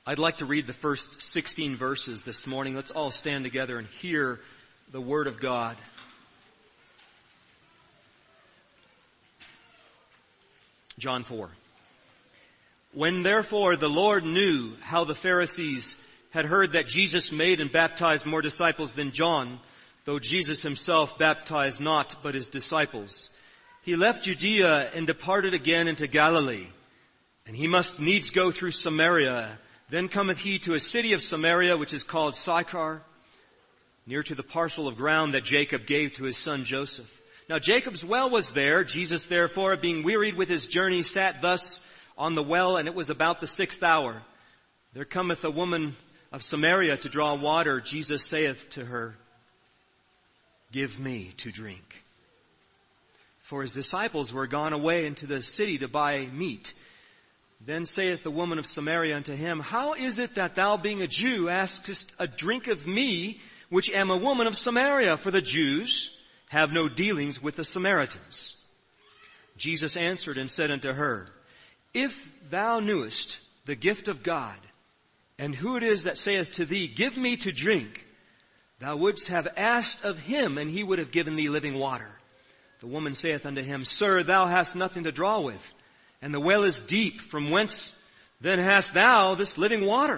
I'd like to read the first 16 verses this morning. Let's all stand together and hear the Word of God. John 4. When therefore the Lord knew how the Pharisees had heard that Jesus made and baptized more disciples than John, though Jesus himself baptized not but his disciples, he left Judea and departed again into Galilee. And he must needs go through Samaria. Then cometh he to a city of Samaria, which is called Sychar, near to the parcel of ground that Jacob gave to his son Joseph. Now Jacob's well was there. Jesus therefore, being wearied with his journey, sat thus on the well, and it was about the 6th hour. There cometh a woman of Samaria to draw water. Jesus saith to her, Give me to drink. For his disciples were gone away into the city to buy meat. Then saith the woman of Samaria unto him, How is it that thou, being a Jew, askest a drink of me, which am a woman of Samaria? For the Jews have no dealings with the Samaritans. Jesus answered and said unto her, If thou knewest the gift of God, and who it is that saith to thee, Give me to drink, thou wouldst have asked of him, and he would have given thee living water. The woman saith unto him, Sir, thou hast nothing to draw with, and the well is deep. From whence then hast thou this living water?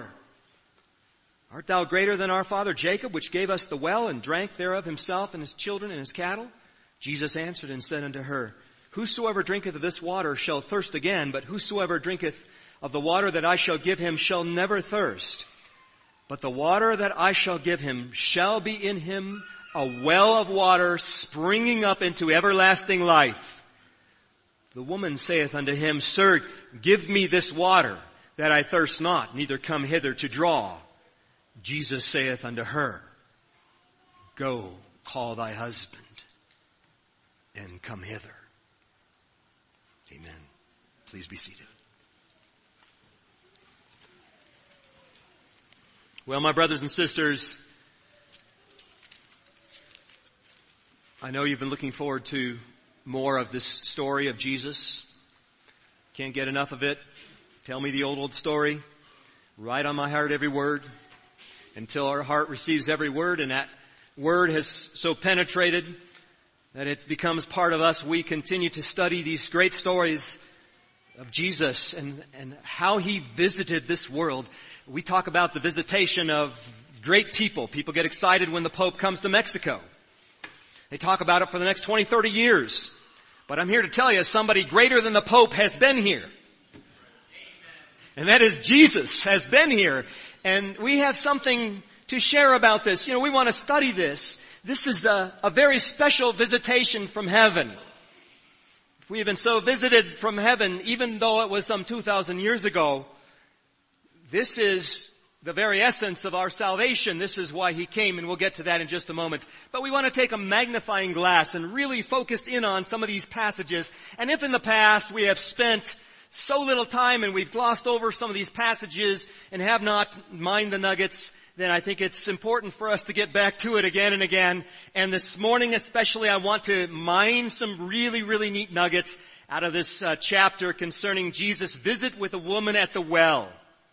Art thou greater than our father Jacob, which gave us the well, and drank thereof himself and his children and his cattle? Jesus answered and said unto her, Whosoever drinketh of this water shall thirst again, but whosoever drinketh of the water that I shall give him shall never thirst. But the water that I shall give him shall be in him a well of water springing up into everlasting life. The woman saith unto him, Sir, give me this water, that I thirst not, neither come hither to draw. Jesus saith unto her, Go, call thy husband, and come hither. Amen. Please be seated. Well, my brothers and sisters, I know you've been looking forward to more of this story of Jesus. Can't get enough of it. Tell me the old story. Write on my heart every word until our heart receives every word, and that word has so penetrated that it becomes part of us. We continue to study these great stories of Jesus and how he visited this world. We talk about the visitation of great people. People get excited when the Pope comes to Mexico. They talk about it for the next 20, 30 years. But I'm here to tell you, somebody greater than the Pope has been here. And that is Jesus has been here. And we have something to share about this. You know, we want to study this. This is a very special visitation from heaven. We have been so visited from heaven, even though it was some 2,000 years ago. This is the very essence of our salvation. This is why he came, and we'll get to that in just a moment. But we want to take a magnifying glass and really focus in on some of these passages. And if in the past we have spent so little time and we've glossed over some of these passages and have not mined the nuggets, then I think it's important for us to get back to it again and again. And this morning especially, I want to mine some really, really neat nuggets out of this chapter concerning Jesus' visit with a woman at the well.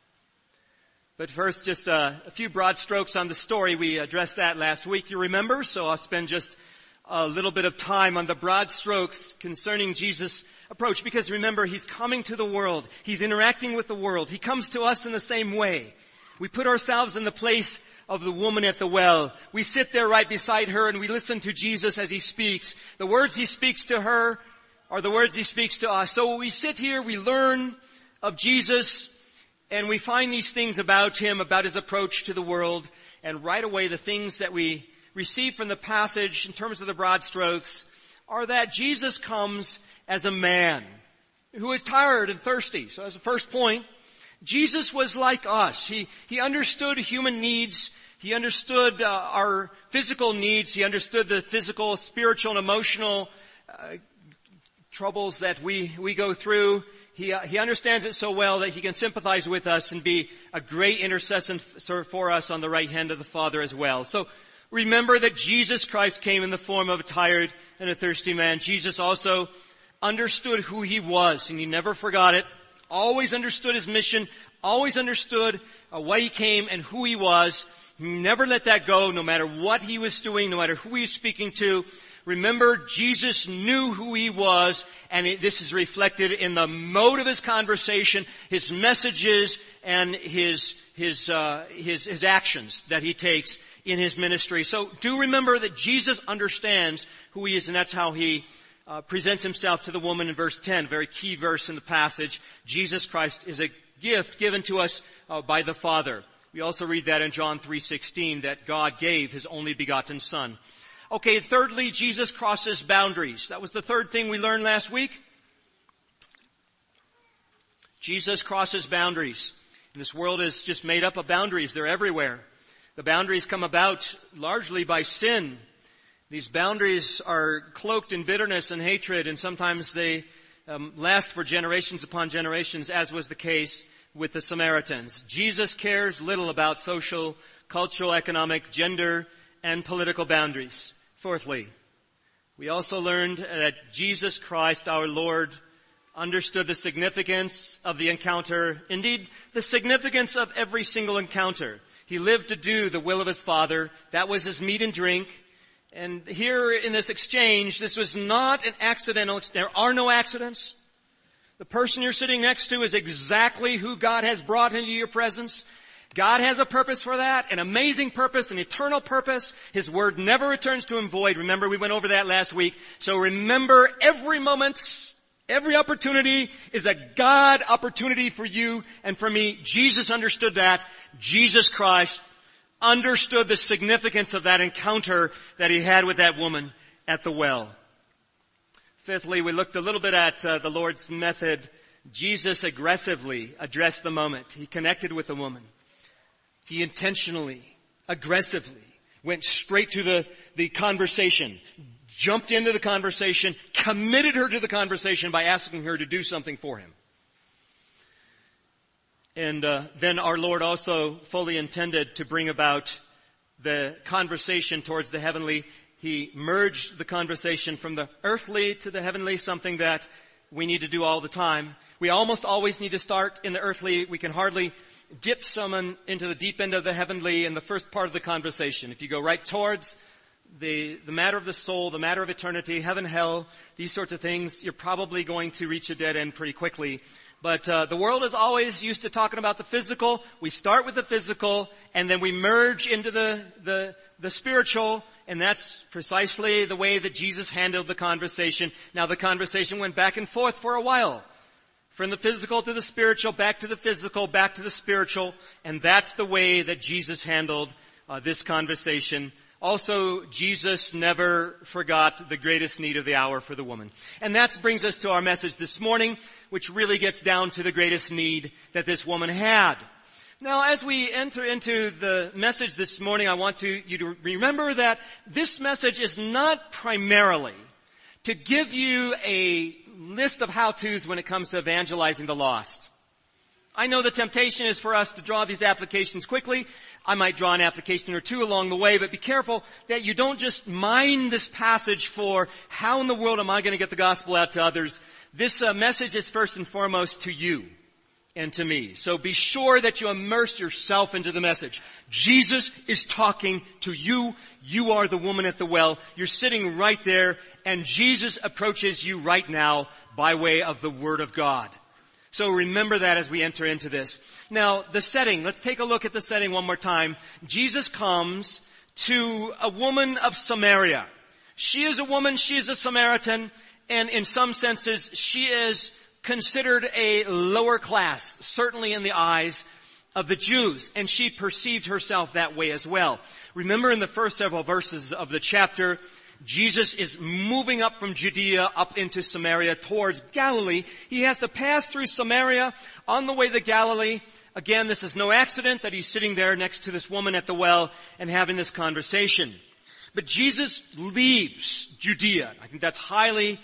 But first, just a few broad strokes on the story. We addressed that last week, you remember, so I'll spend just a little bit of time on the broad strokes concerning Jesus' approach, because remember, he's coming to the world. He's interacting with the world. He comes to us in the same way. We put ourselves in the place of the woman at the well. We sit there right beside her and we listen to Jesus as he speaks. The words he speaks to her are the words he speaks to us. So we sit here, we learn of Jesus, and we find these things about him, about his approach to the world. And right away, the things that we receive from the passage in terms of the broad strokes are that Jesus comes as a man who is tired and thirsty. So as a first point, Jesus was like us. He understood human needs. He understood our physical needs. He understood the physical, spiritual, and emotional troubles that we go through. He understands it so well that he can sympathize with us and be a great intercessor for us on the right hand of the Father as well. So remember that Jesus Christ came in the form of a tired and a thirsty man. Jesus also understood who he was, and he never forgot it. Always understood his mission, always understood why he came and who he was. He never let that go, no matter what he was doing, no matter who he was speaking to. Remember, Jesus knew who he was, and this is reflected in the mode of his conversation, his messages, and his actions that he takes in his ministry. So do remember that Jesus understands who he is, and that's how he presents himself to the woman in verse 10, very key verse in the passage. Jesus Christ is a gift given to us by the Father. We also read that in John 3:16, that God gave his only begotten Son. Okay, thirdly, Jesus crosses boundaries. That was the third thing we learned last week. Jesus crosses boundaries. And this world is just made up of boundaries. They're everywhere. The boundaries come about largely by sin. These boundaries are cloaked in bitterness and hatred, and sometimes they last for generations upon generations, as was the case with the Samaritans. Jesus cares little about social, cultural, economic, gender, and political boundaries. Fourthly, we also learned that Jesus Christ, our Lord, understood the significance of the encounter, indeed, the significance of every single encounter. He lived to do the will of his Father. That was his meat and drink. And here in this exchange, this was not an accidental, there are no accidents. The person you're sitting next to is exactly who God has brought into your presence. God has a purpose for that, an amazing purpose, an eternal purpose. His word never returns to him void. Remember, we went over that last week. So remember, every moment, every opportunity is a God opportunity for you and for me. Jesus understood that. Jesus Christ understood the significance of that encounter that he had with that woman at the well. Fifthly, we looked a little bit at the Lord's method. Jesus aggressively addressed the moment. He connected with the woman. He intentionally, aggressively went straight to the conversation, jumped into the conversation, committed her to the conversation by asking her to do something for him. And then our Lord also fully intended to bring about the conversation towards the heavenly. He merged the conversation from the earthly to the heavenly, something that we need to do all the time. We almost always need to start in the earthly. We can hardly dip someone into the deep end of the heavenly in the first part of the conversation. If you go right towards the matter of the soul, the matter of eternity, heaven, hell, these sorts of things, you're probably going to reach a dead end pretty quickly. But the world is always used to talking about the physical. We start with the physical, and then we merge into the spiritual, and that's precisely the way that Jesus handled the conversation. Now, the conversation went back and forth for a while. From the physical to the spiritual, back to the physical, back to the spiritual. And that's the way that Jesus handled this conversation. Also, Jesus never forgot the greatest need of the hour for the woman. And that brings us to our message this morning, which really gets down to the greatest need that this woman had. Now, as we enter into the message this morning, I want you to remember that this message is not primarily to give you a list of how-tos when it comes to evangelizing the lost. I know the temptation is for us to draw these applications quickly. I might draw an application or two along the way, but be careful that you don't just mine this passage for how in the world am I going to get the gospel out to others. This message is first and foremost to you and to me. So be sure that you immerse yourself into the message. Jesus is talking to you. You are the woman at the well. You're sitting right there, and Jesus approaches you right now by way of the Word of God. So remember that as we enter into this. Now, the setting. Let's take a look at the setting one more time. Jesus comes to a woman of Samaria. She is a woman, she is a Samaritan, and in some senses, she is considered a lower class, certainly in the eyes of the Jews, and she perceived herself that way as well. Remember in the first several verses of the chapter, Jesus is moving up from Judea up into Samaria towards Galilee. He has to pass through Samaria on the way to Galilee. Again, this is no accident that he's sitting there next to this woman at the well and having this conversation. But Jesus leaves Judea. I think that's highly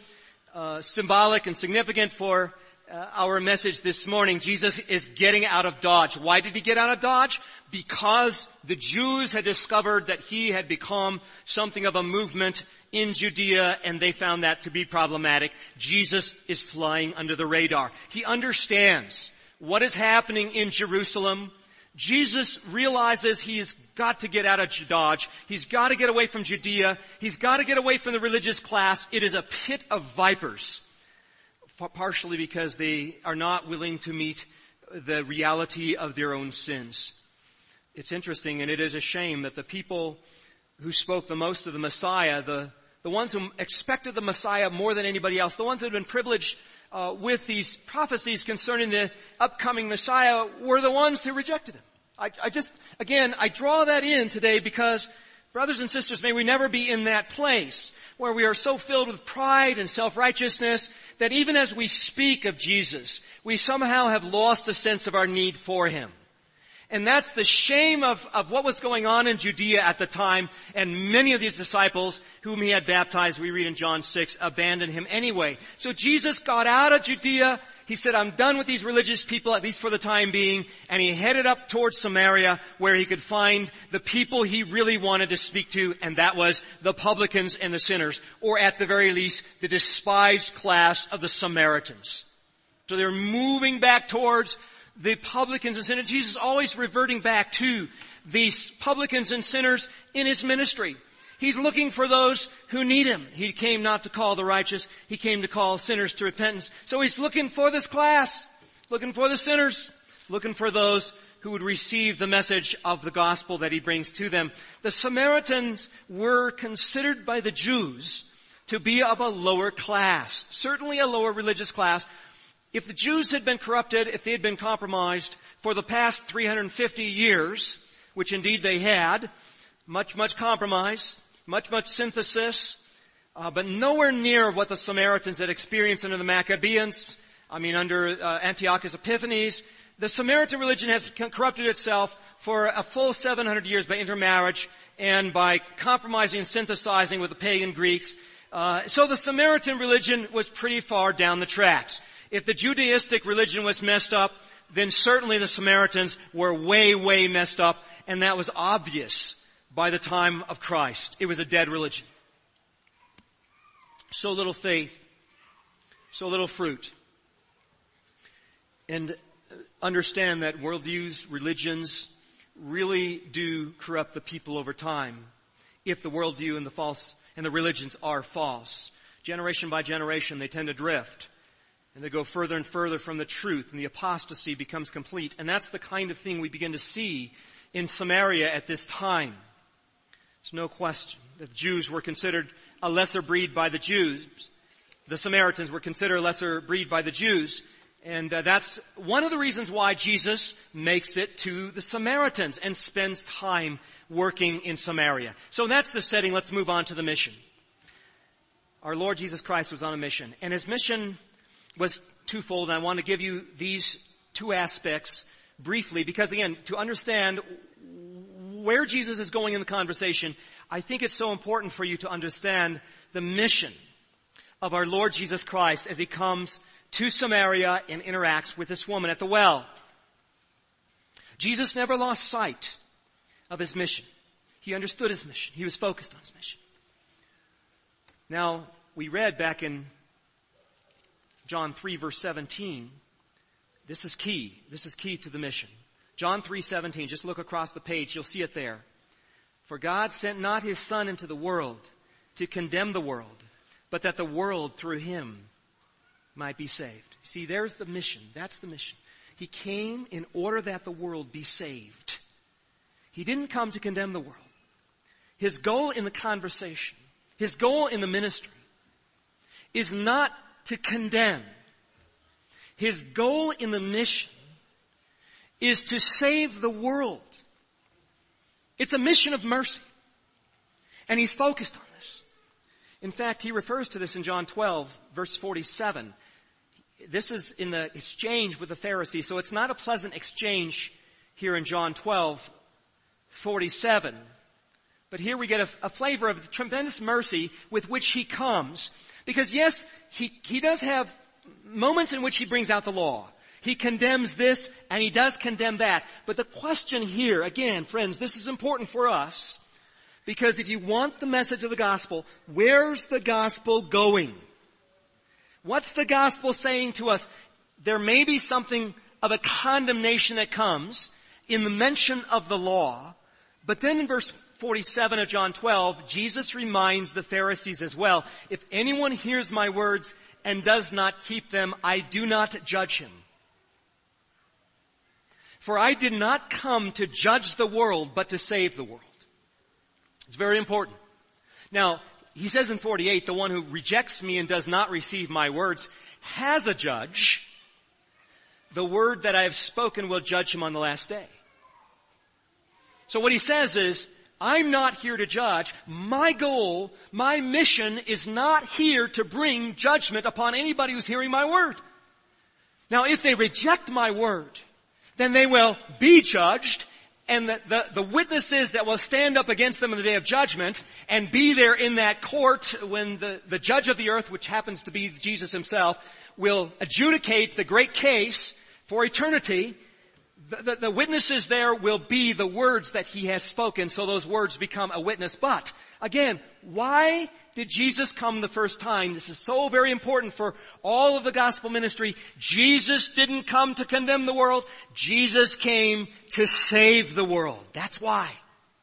symbolic and significant for our message this morning. Jesus is getting out of Dodge. Why did he get out of Dodge? Because the Jews had discovered that he had become something of a movement in Judea, and they found that to be problematic. Jesus is flying under the radar. He understands what is happening in Jerusalem. Jesus realizes he's got to get out of Dodge. He's got to get away from Judea. He's got to get away from the religious class. It is a pit of vipers, partially because they are not willing to meet the reality of their own sins. It's interesting, and it is a shame that the people who spoke the most of the Messiah, the ones who expected the Messiah more than anybody else, the ones that had been privileged with these prophecies concerning the upcoming Messiah, were the ones who rejected him. I draw that in today because, brothers and sisters, may we never be in that place where we are so filled with pride and self-righteousness that even as we speak of Jesus, we somehow have lost a sense of our need for him. And that's the shame of what was going on in Judea at the time. And many of these disciples whom he had baptized, we read in John 6, abandoned him anyway. So Jesus got out of Judea. He said, I'm done with these religious people, at least for the time being. And he headed up towards Samaria where he could find the people he really wanted to speak to. And that was the publicans and the sinners. Or at the very least, the despised class of the Samaritans. So they're moving back towards the publicans and sinners. Jesus always reverting back to these publicans and sinners in his ministry. He's looking for those who need him. He came not to call the righteous. He came to call sinners to repentance. So he's looking for this class, looking for the sinners, looking for those who would receive the message of the gospel that he brings to them. The Samaritans were considered by the Jews to be of a lower class, certainly a lower religious class. If the Jews had been corrupted, if they had been compromised for the past 350 years, which indeed they had, much compromise, much synthesis, but nowhere near what the Samaritans had experienced under the Maccabees, under Antiochus Epiphanes. The Samaritan religion has corrupted itself for a full 700 years by intermarriage and by compromising and synthesizing with the pagan Greeks. So the Samaritan religion was pretty far down the tracks. If the Judaistic religion was messed up, then certainly the Samaritans were way messed up, and that was obvious by the time of Christ. It was a dead religion. So little faith, so little fruit. And understand that worldviews, religions, really do corrupt the people over time if the worldview and the religions are false. Generation by generation, they tend to drift. And they go further and further from the truth, and the apostasy becomes complete. And that's the kind of thing we begin to see in Samaria at this time. There's no question that the Jews were considered a lesser breed by the Jews. The Samaritans were considered a lesser breed by the Jews. And that's one of the reasons why Jesus makes it to the Samaritans and spends time working in Samaria. So that's the setting. Let's move on to the mission. Our Lord Jesus Christ was on a mission, and his mission was twofold, and I want to give you these two aspects briefly, because again, to understand where Jesus is going in the conversation, I think it's so important for you to understand the mission of our Lord Jesus Christ as he comes to Samaria and interacts with this woman at the well. Jesus never lost sight of his mission. He understood his mission. He was focused on his mission. Now, we read back in John 3 verse 17. This is key. This is key to the mission. John 3:17. Just look across the page. You'll see it there. For God sent not his Son into the world to condemn the world, but that the world through him might be saved. See, there's the mission. That's the mission. He came in order that the world be saved. He didn't come to condemn the world. His goal in the conversation, his goal in the ministry is not to condemn. His goal in the mission is to save the world. It's a mission of mercy. And he's focused on this. In fact, he refers to this in John 12, verse 47. This is in the exchange with the Pharisees, so it's not a pleasant exchange here in John 12, 47. But here we get a flavor of the tremendous mercy with which he comes. Because yes, he does have moments in which he brings out the law. He condemns this and he does condemn that. But the question here, again, friends, this is important for us. Because if you want the message of the gospel, where's the gospel going? What's the gospel saying to us? There may be something of a condemnation that comes in the mention of the law. But then in verse 47 of John 12, Jesus reminds the Pharisees as well, if anyone hears my words and does not keep them, I do not judge him. For I did not come to judge the world, but to save the world. It's very important. Now, he says in 48, the one who rejects me and does not receive my words has a judge. The word that I have spoken will judge him on the last day. So what he says is, I'm not here to judge. My goal, my mission is not here to bring judgment upon anybody who's hearing my word. Now, if they reject my word, then they will be judged, and the witnesses that will stand up against them in the day of judgment and be there in that court when the judge of the earth, which happens to be Jesus himself, will adjudicate the great case for eternity. The witnesses there will be the words that he has spoken, so those words become a witness. But, again, why did Jesus come the first time? This is so very important for all of the gospel ministry. Jesus didn't come to condemn the world. Jesus came to save the world. That's why.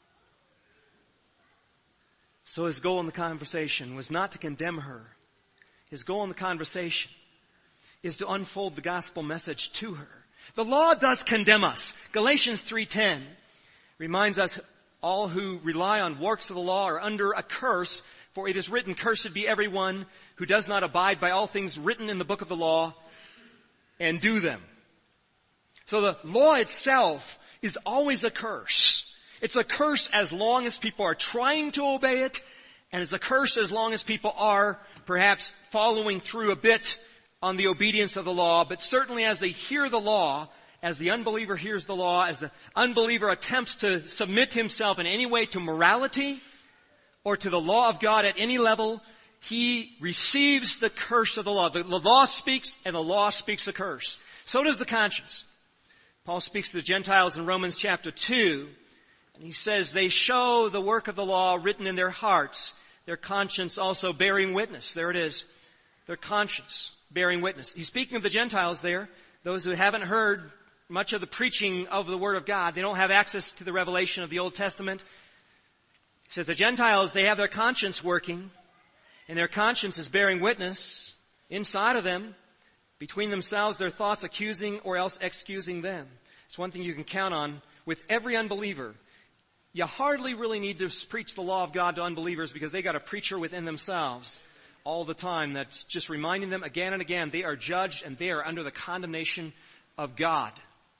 So his goal in the conversation was not to condemn her. His goal in the conversation is to unfold the gospel message to her. The law does condemn us. Galatians 3:10 reminds us all who rely on works of the law are under a curse, for it is written, cursed be everyone who does not abide by all things written in the book of the law and do them. So the law itself is always a curse. It's a curse as long as people are trying to obey it, and it's a curse as long as people are perhaps following through a bit on the obedience of the law. But certainly as they hear the law, as the unbeliever hears the law, as the unbeliever attempts to submit himself in any way to morality or to the law of God at any level, he receives the curse of the law. The law speaks, and the law speaks a curse. So does the conscience. Paul speaks to the Gentiles in Romans chapter 2, and he says they show the work of the law written in their hearts, their conscience also bearing witness. There it is. Their conscience bearing witness. He's speaking of the Gentiles there, those who haven't heard much of the preaching of the Word of God. They don't have access to the revelation of the Old Testament. He says the Gentiles, they have their conscience working, and their conscience is bearing witness inside of them, between themselves, their thoughts accusing or else excusing them. It's one thing you can count on with every unbeliever. You hardly really need to preach the law of God to unbelievers because they got a preacher within themselves all the time that's just reminding them again and again they are judged and they are under the condemnation of God.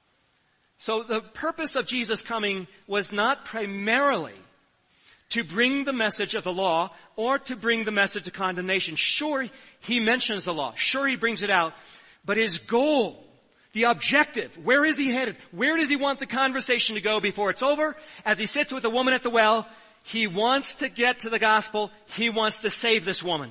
So the purpose of Jesus coming was not primarily to bring the message of the law or to bring the message of condemnation. Sure, he mentions the law. Sure, he brings it out. But his goal, the objective, where is he headed? Where does he want the conversation to go before it's over? As he sits with the woman at the well, he wants to get to the gospel. He wants to save this woman.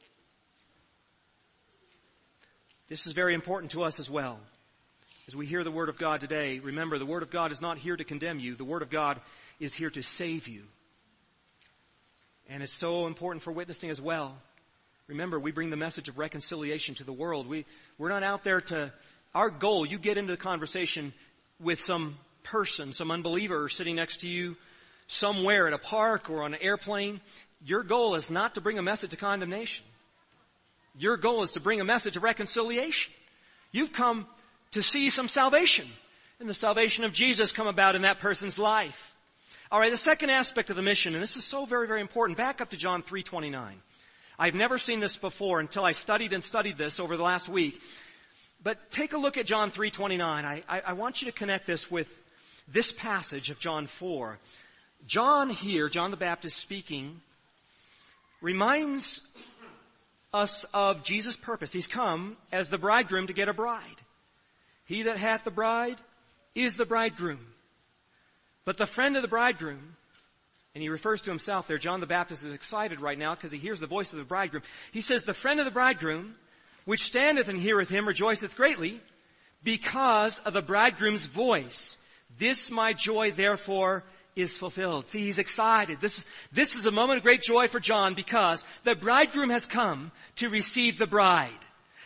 This is very important to us as well. As we hear the Word of God today, remember the Word of God is not here to condemn you. The Word of God is here to save you. And it's so important for witnessing as well. Remember, we bring the message of reconciliation to the world. We're not out there to, our goal, you get into the conversation with some person, some unbeliever sitting next to you somewhere at a park or on an airplane. Your goal is not to bring a message of condemnation. Your goal is to bring a message of reconciliation. You've come to see some salvation, and the salvation of Jesus come about in that person's life. All right, the second aspect of the mission, and this is so very, very important. Back up to John 3:29. I've never seen this before until I studied this over the last week. But take a look at John 3:29. I want you to connect this with this passage of John 4. John here, John the Baptist speaking, reminds us of Jesus' purpose. He's come as the bridegroom to get a bride. He that hath the bride is the bridegroom. But the friend of the bridegroom, and he refers to himself there, John the Baptist is excited right now because he hears the voice of the bridegroom. He says, the friend of the bridegroom, which standeth and heareth him, rejoiceth greatly because of the bridegroom's voice. This my joy therefore is fulfilled. See, he's excited. This is a moment of great joy for John because the bridegroom has come to receive the bride.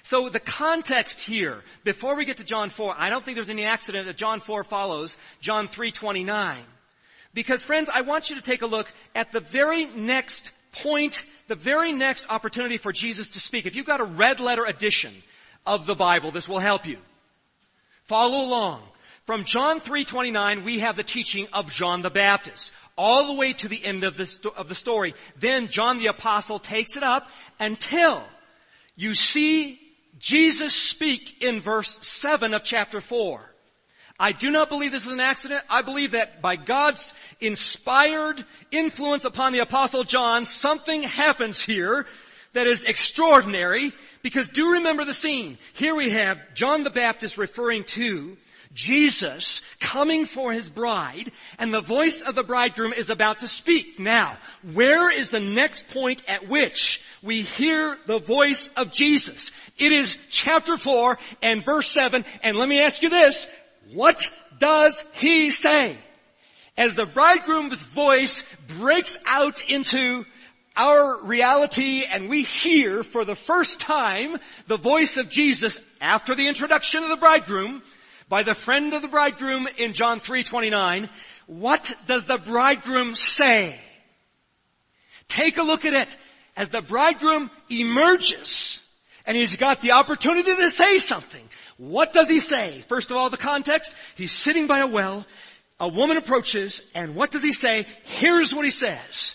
So the context here, before we get to John 4, I don't think there's any accident that John 4 follows John 3:29. Because friends, I want you to take a look at the very next point, the very next opportunity for Jesus to speak. If you've got a red letter edition of the Bible, this will help you. Follow along. From John 3:29, we have the teaching of John the Baptist, all the way to the end of the story. Then John the Apostle takes it up until you see Jesus speak in verse 7 of chapter 4. I do not believe this is an accident. I believe that by God's inspired influence upon the Apostle John, something happens here that is extraordinary, because do remember the scene. Here we have John the Baptist referring to Jesus coming for his bride, and the voice of the bridegroom is about to speak. Now, where is the next point at which we hear the voice of Jesus? It is chapter 4 and verse 7, and let me ask you this. What does he say? As the bridegroom's voice breaks out into our reality and we hear for the first time the voice of Jesus after the introduction of the bridegroom by the friend of the bridegroom in John 3:29, what does the bridegroom say? Take a look at it. As the bridegroom emerges and he's got the opportunity to say something, what does he say? First of all, the context. He's sitting by a well. A woman approaches, and what does he say? Here's what he says.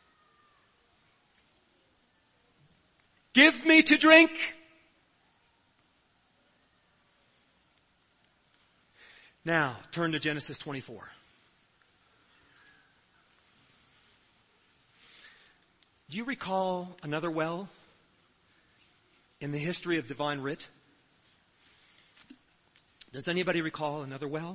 Give me to drink. Now, turn to Genesis 24. Do you recall another well in the history of divine writ? Does anybody recall another well?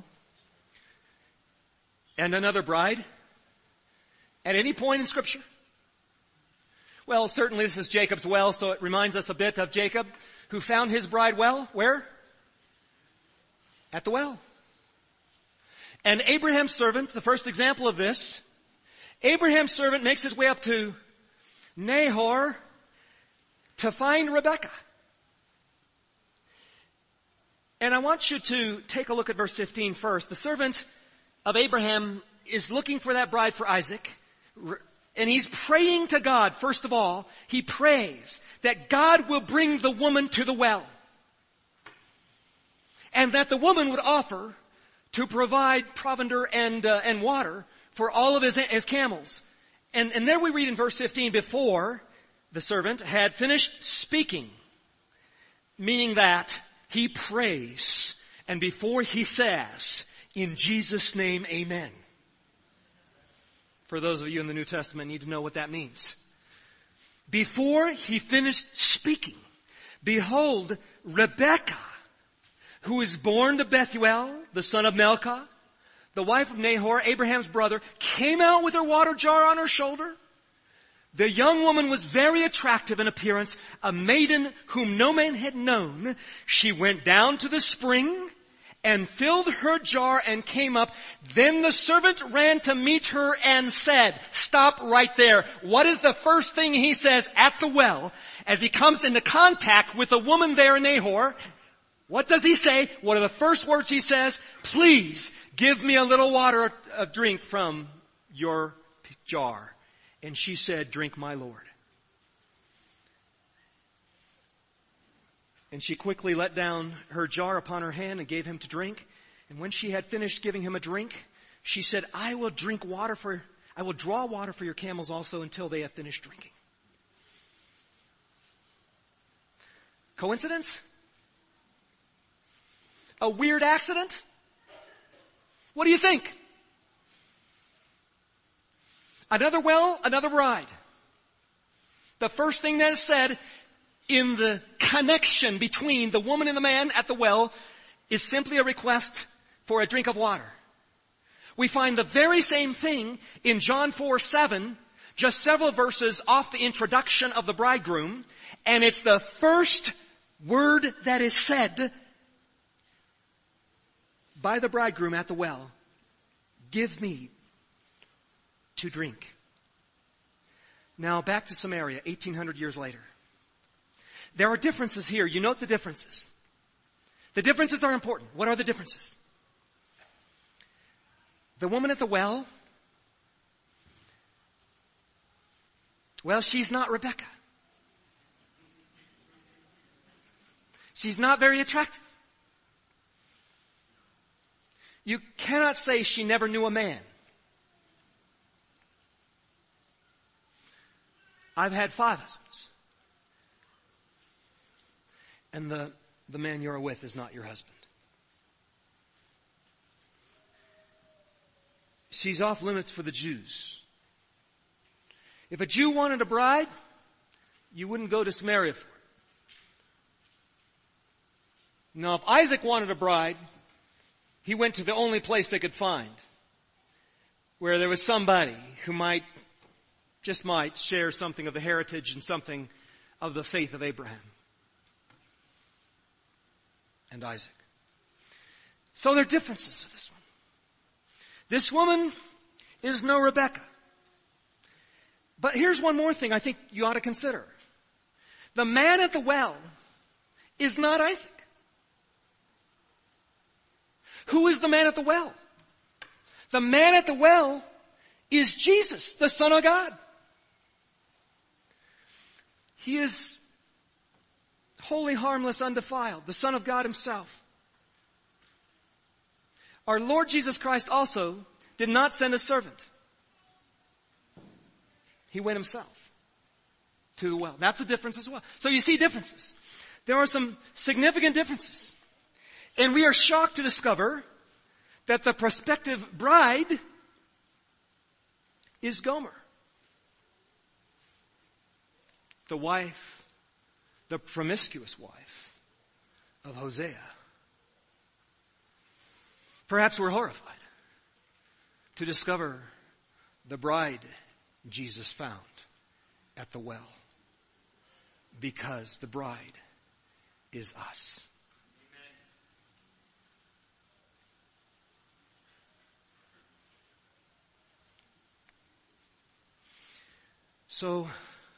And another bride? At any point in Scripture? Well, certainly this is Jacob's well, so it reminds us a bit of Jacob, who found his bride well. Where? At the well. And Abraham's servant, the first example of this, Abraham's servant makes his way up to Nahor to find Rebekah. And I want you to take a look at verse 15 first. The servant of Abraham is looking for that bride for Isaac. And he's praying to God. First of all, he prays that God will bring the woman to the well. And that the woman would offer to provide provender and water for all of his camels. And there we read in verse 15, before the servant had finished speaking, meaning that he prays, and before he says, in Jesus' name, amen. For those of you in the New Testament need to know what that means. Before he finished speaking, behold, Rebekah, who is born to Bethuel, the son of Milcah, the wife of Nahor, Abraham's brother, came out with her water jar on her shoulder. The young woman was very attractive in appearance, a maiden whom no man had known. She went down to the spring and filled her jar and came up. Then the servant ran to meet her and said, stop right there. What is the first thing he says at the well as he comes into contact with a woman there in Nahor? What does he say? What are the first words he says? Please give me a little water, a drink from your jar. And she said, drink, my Lord. And she quickly let down her jar upon her hand and gave him to drink. And when she had finished giving him a drink, she said, I will draw water for your camels also until they have finished drinking. Coincidence? A weird accident? What do you think? Another well, another bride. The first thing that is said in the connection between the woman and the man at the well is simply a request for a drink of water. We find the very same thing in John 4:7, just several verses off the introduction of the bridegroom, and it's the first word that is said by the bridegroom at the well. Give me to drink. Now back to Samaria, 1800 years later. There are differences here. You note the differences. The differences are important. What are the differences? The woman at the well, well, she's not Rebecca. She's not very attractive. You cannot say she never knew a man. I've had 5 husbands. And the man you're with is not your husband. She's off limits for the Jews. If a Jew wanted a bride, you wouldn't go to Samaria for it. Now, if Isaac wanted a bride, he went to the only place they could find, where there was somebody who might share something of the heritage and something of the faith of Abraham and Isaac. So there are differences with this one. This woman is no Rebecca. But here's one more thing I think you ought to consider. The man at the well is not Isaac. Who is the man at the well? The man at the well is Jesus, the Son of God. He is holy, harmless, undefiled, the Son of God himself. Our Lord Jesus Christ also did not send a servant. He went himself to the well. That's a difference as well. So you see differences. There are some significant differences. And we are shocked to discover that the prospective bride is Gomer. The wife, the promiscuous wife of Hosea. Perhaps we're horrified to discover the bride Jesus found at the well, because the bride is us. So,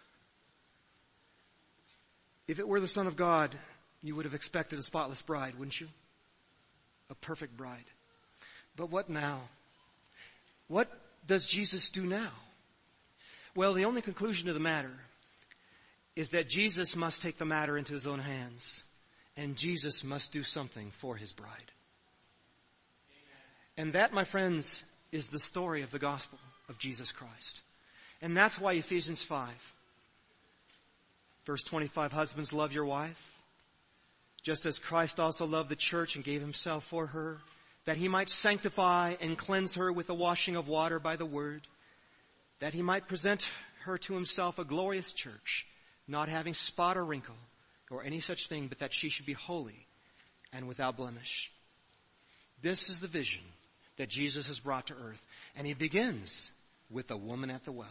if it were the Son of God, you would have expected a spotless bride, wouldn't you? A perfect bride. But what now? What does Jesus do now? Well, the only conclusion to the matter is that Jesus must take the matter into his own hands, and Jesus must do something for his bride. And that, my friends, is the story of the gospel of Jesus Christ. And that's why Ephesians 5, verse 25, husbands, love your wife, just as Christ also loved the church and gave himself for her, that he might sanctify and cleanse her with the washing of water by the word, that he might present her to himself a glorious church, not having spot or wrinkle or any such thing, but that she should be holy and without blemish. This is the vision that Jesus has brought to earth. And he begins with the woman at the well.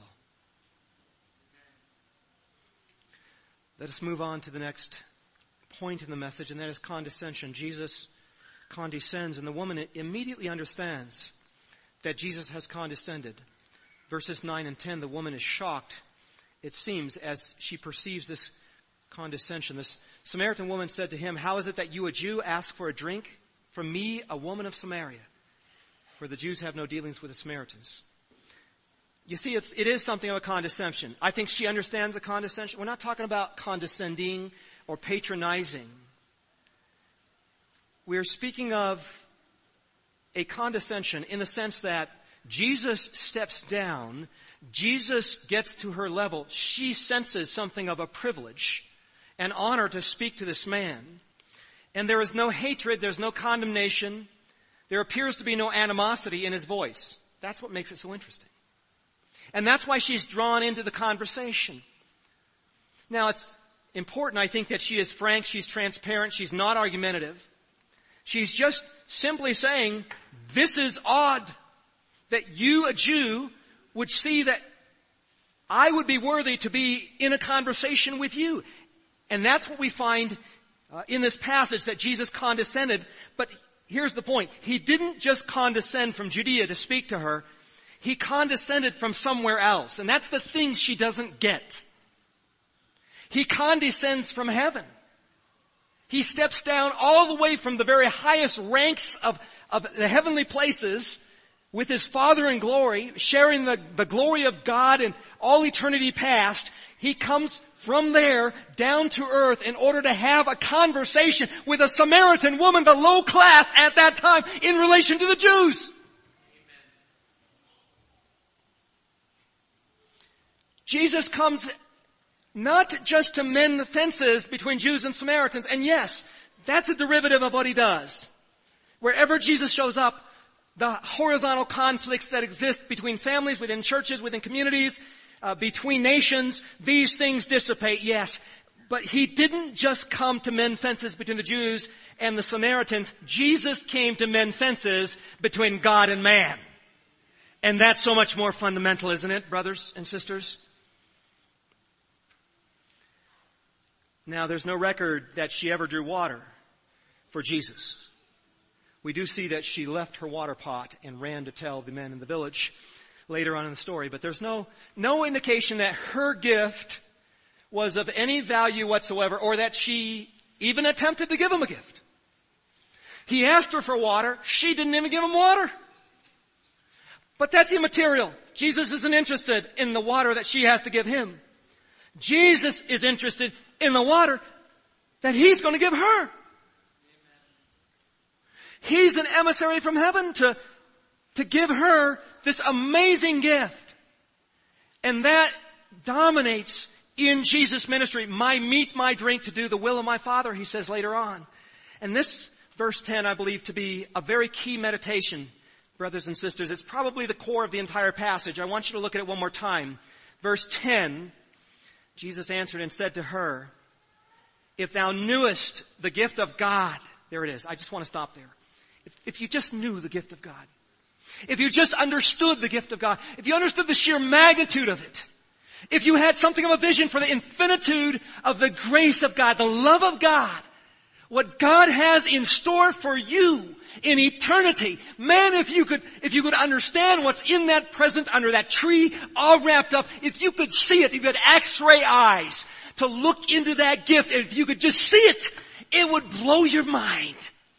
Let us move on to the next point in the message, and that is condescension. Jesus condescends, and the woman immediately understands that Jesus has condescended. Verses 9 and 10, the woman is shocked, it seems, as she perceives this condescension. This Samaritan woman said to him, "How is it that you, a Jew, ask for a drink from me, a woman of Samaria?" For the Jews have no dealings with the Samaritans. You see, it is something of a condescension. I think she understands the condescension. We're not talking about condescending or patronizing. We are speaking of a condescension in the sense that Jesus steps down. Jesus gets to her level. She senses something of a privilege and honor to speak to this man. And there is no hatred. There's no condemnation. There appears to be no animosity in his voice. That's what makes it so interesting. And that's why she's drawn into the conversation. Now, it's important, I think, that she is frank, she's transparent, she's not argumentative. She's just simply saying, this is odd that you, a Jew, would see that I would be worthy to be in a conversation with you. And that's what we find in this passage, that Jesus condescended. But here's the point. He didn't just condescend from Judea to speak to her. He condescended from somewhere else. And that's the thing she doesn't get. He condescends from heaven. He steps down all the way from the very highest ranks of the heavenly places with his Father in glory, sharing the glory of God in all eternity past. He comes from there down to earth in order to have a conversation with a Samaritan woman, the low class at that time, in relation to the Jews. Jesus comes not just to mend the fences between Jews and Samaritans, and yes, that's a derivative of what he does. Wherever Jesus shows up, the horizontal conflicts that exist between families, within churches, within communities, between nations, these things dissipate, yes. But he didn't just come to mend fences between the Jews and the Samaritans. Jesus came to mend fences between God and man. And that's so much more fundamental, isn't it, brothers and sisters? Now, there's no record that she ever drew water for Jesus. We do see that she left her water pot and ran to tell the men in the village later on in the story. But there's no indication that her gift was of any value whatsoever, or that she even attempted to give him a gift. He asked her for water. She didn't even give him water. But that's immaterial. Jesus isn't interested in the water that she has to give him. Jesus is interested in the water that he's going to give her. He's an emissary from heaven to give her this amazing gift. And that dominates in Jesus' ministry. My meat, my drink, to do the will of my Father, he says later on. And this verse 10, I believe to be a very key meditation, brothers and sisters. It's probably the core of the entire passage. I want you to look at it one more time. Verse 10, Jesus answered and said to her, if thou knewest the gift of God, there it is. I just want to stop there. If you just knew the gift of God, if you just understood the gift of God, if you understood the sheer magnitude of it, if you had something of a vision for the infinitude of the grace of God, the love of God, what God has in store for you in eternity, man, if you could understand what's in that present under that tree, all wrapped up, if you could see it, if you had X-ray eyes to look into that gift, and if you could just see it, it would blow your mind.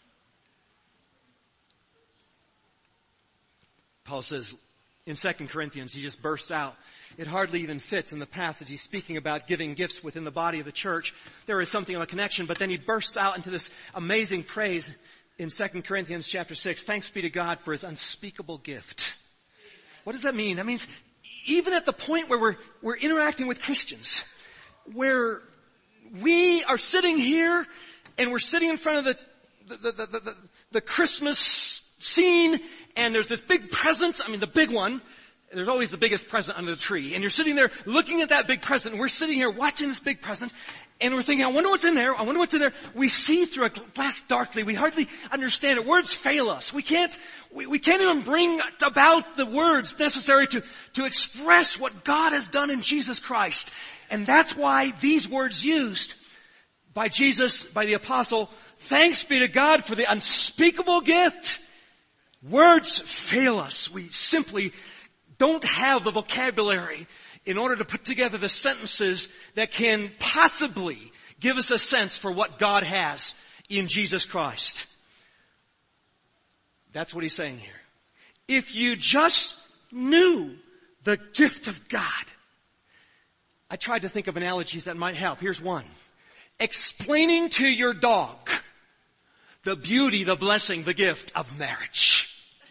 Paul says in 2 Corinthians, he just bursts out. It hardly even fits in the passage. He's speaking about giving gifts within the body of the church. There is something of a connection, but then he bursts out into this amazing praise in 2 Corinthians chapter 6. Thanks be to God for his unspeakable gift. What does that mean? That means even at the point where we're interacting with Christians, where we are sitting here and we're sitting in front of the Christmas scene, and there's this big present, the big one. There's always the biggest present under the tree. And you're sitting there looking at that big present, and we're sitting here watching this big present, and we're thinking, I wonder what's in there, I wonder what's in there. We see through a glass darkly. We hardly understand it. Words fail us. We can't even bring about the words necessary to express what God has done in Jesus Christ. And that's why these words used by Jesus, by the apostle, thanks be to God for the unspeakable gift. Words fail us. We simply don't have the vocabulary in order to put together the sentences that can possibly give us a sense for what God has in Jesus Christ. That's what he's saying here. If you just knew the gift of God. I tried to think of analogies that might help. Here's one. Explaining to your dog the beauty, the blessing, the gift of marriage.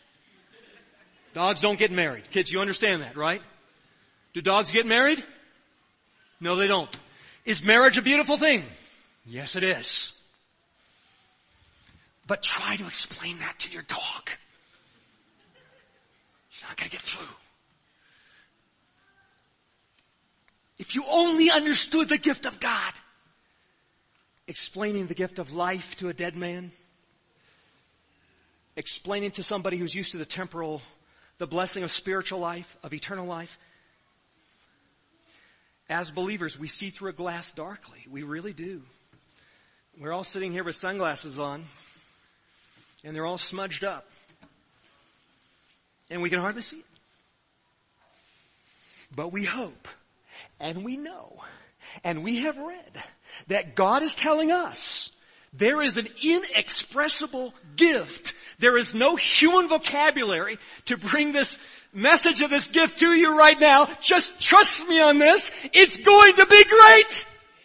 Dogs don't get married. Kids, you understand that, right? Do dogs get married? No, they don't. Is marriage a beautiful thing? Yes, it is. But try to explain that to your dog. You're not going to get through. If you only understood the gift of God, explaining the gift of life to a dead man, explaining to somebody who's used to the temporal, the blessing of spiritual life, of eternal life. As believers, we see through a glass darkly. We really do. We're all sitting here with sunglasses on, and they're all smudged up. And we can hardly see it. But we hope, and we know, And we have read that God is telling us there is an inexpressible gift. There is no human vocabulary to bring this message of this gift to you right now. Just trust me on this. It's going to be great.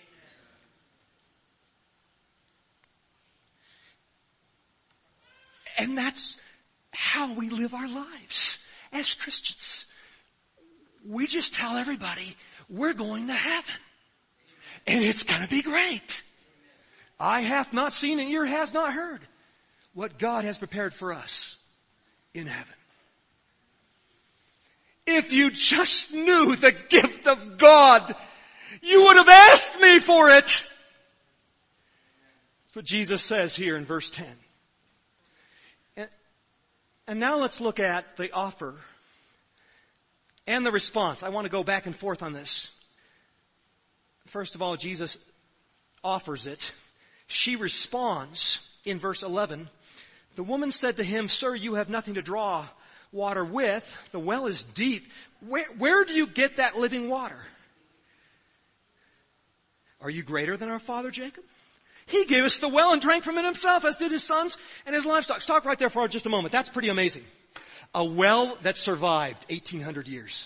And that's how we live our lives as Christians. We just tell everybody we're going to heaven. And it's going to be great. Eye hath not seen and ear has not heard what God has prepared for us in heaven. If you just knew the gift of God, you would have asked me for it. That's what Jesus says here in verse 10. And now let's look at the offer and the response. I want to go back and forth on this. First of all, Jesus offers it. She responds in verse 11. The woman said to him, "Sir, you have nothing to draw water with. The well is deep. Where do you get that living water? Are you greater than our father Jacob? He gave us the well and drank from it himself, as did his sons and his livestock." Stop right there for just a moment. That's pretty amazing. A well that survived 1,800 years.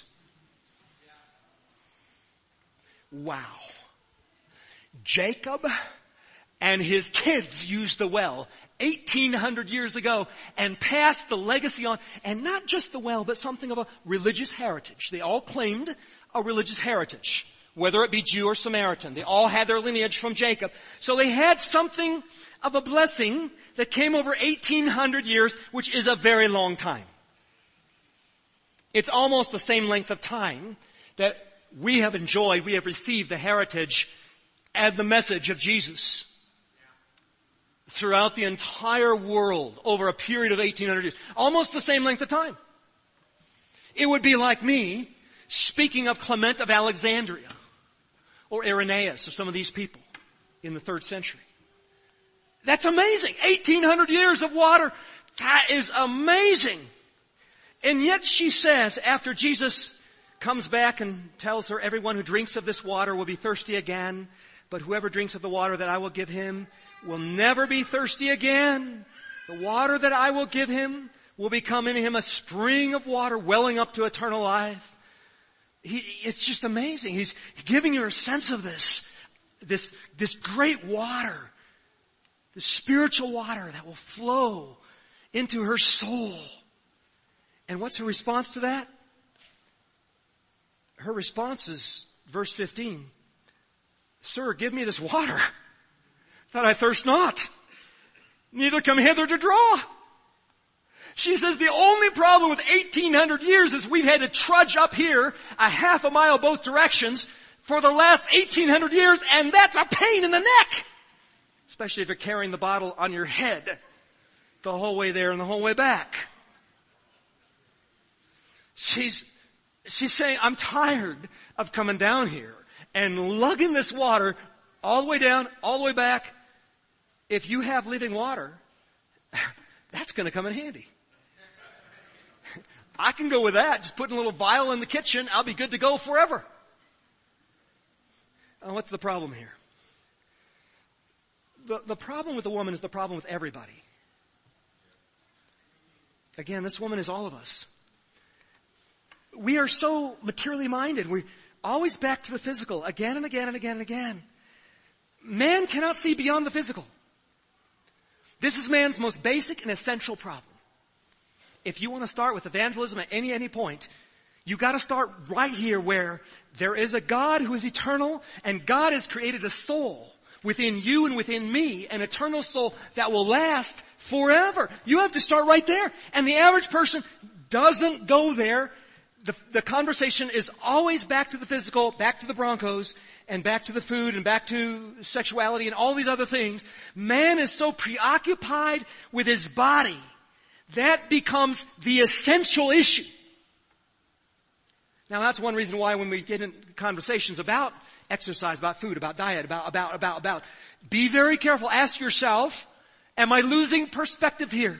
Wow. Jacob and his kids used the well 1,800 years ago and passed the legacy on. And not just the well, but something of a religious heritage. They all claimed a religious heritage, whether it be Jew or Samaritan. They all had their lineage from Jacob. So they had something of a blessing that came over 1,800 years, which is a very long time. It's almost the same length of time that we have enjoyed, we have received the heritage and the message of Jesus throughout the entire world over a period of 1,800 years. Almost the same length of time. It would be like me speaking of Clement of Alexandria or Irenaeus or some of these people in the 3rd century. That's amazing. 1,800 years of water. That is amazing. And yet she says, after Jesus comes back and tells her, everyone who drinks of this water will be thirsty again, but whoever drinks of the water that I will give him will never be thirsty again. The water that I will give him will become in him a spring of water welling up to eternal life. It's just amazing. He's giving her a sense of this great water, the spiritual water that will flow into her soul. And what's her response to that? Her response is verse 15. "Sir, give me this water, that I thirst not, neither come hither to draw." She says the only problem with 1,800 years is we've had to trudge up here a half a mile both directions for the last 1,800 years, and that's a pain in the neck. Especially if you're carrying the bottle on your head the whole way there and the whole way back. She's saying, I'm tired of coming down here and lugging this water all the way down, all the way back. If you have living water, that's going to come in handy. I can go with that. Just putting a little vial in the kitchen. I'll be good to go forever. What's the problem here? The problem with the woman is the problem with everybody. Again, this woman is all of us. We are so materially minded. We're always back to the physical again and again and again and again. Man cannot see beyond the physical. This is man's most basic and essential problem. If you want to start with evangelism at any point, you got to start right here where there is a God who is eternal, and God has created a soul within you and within me, an eternal soul that will last forever. You have to start right there. And the average person doesn't go there. The conversation is always back to the physical, back to the Broncos, and back to the food, and back to sexuality, and all these other things. Man is so preoccupied with his body, that becomes the essential issue. Now that's one reason why when we get in conversations about exercise, about food, about diet, about, be very careful. Ask yourself, am I losing perspective here?